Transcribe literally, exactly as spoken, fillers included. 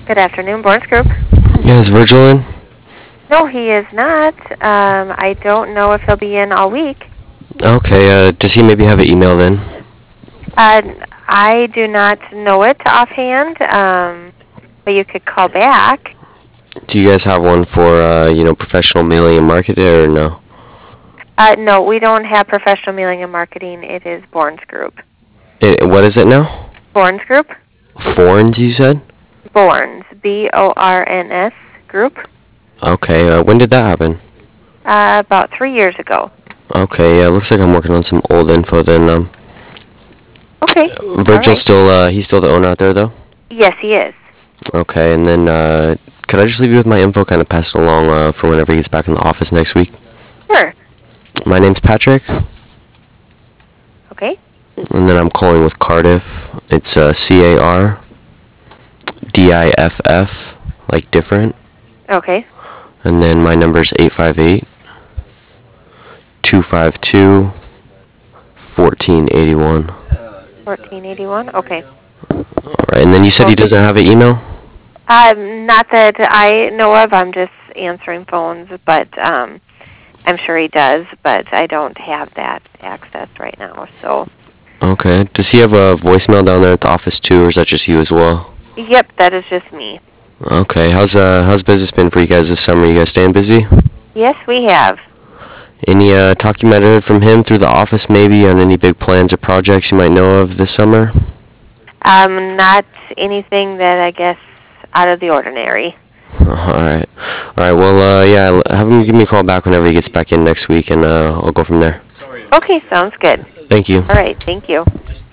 Good afternoon, Barnes Group. Yeah, is Virgil in? No, he is not. Um, I don't know if he'll be in all week. Okay, uh, does he maybe have an email then? Uh, I do not know it offhand, um, but you could call back. Do you guys have one for, uh, you know, professional mailing and marketing, or no? Uh, no, we don't have professional mailing and marketing. It is Barnes Group. I what is it now? Barnes Group? Forns, you said? Borns, B O R N S Group. Okay, uh, when did that happen? Uh, about three years ago. Okay, yeah, looks like I'm working on some old info then. Um, Okay. Virgil's right. still, uh, he's still the owner out there, though? Yes, he is. Okay, and then, uh, could I just leave you with my info, kind of pass it along, uh, for whenever he gets back in the office next week? Sure. My name's Patrick. Okay. And then I'm calling with Cardiff. It's, uh, C A R D I F F, like different. Okay. And then my number's eight five eight, two five two, fourteen eighty-one. fourteen eighty-one? Okay. Alright, and then you said he Okay. doesn't have an email? Um, not that I know of. I'm just answering phones, but um, I'm sure he does, but I don't have that access right now. So, Okay. Does he have a voicemail down there at the office too, or is that just you as well? yep, that is just me. Okay. How's uh how's business been for you guys this summer? You guys staying busy? Yes, we have. Any uh talk you might have heard from him through the office maybe on any big plans or projects you might know of this summer? Um, not anything that I guess out of the ordinary. Alright. Alright, well uh yeah, have him give me a call back whenever he gets back in next week, and uh I'll go from there. Okay, sounds good. Thank you. All right, thank you.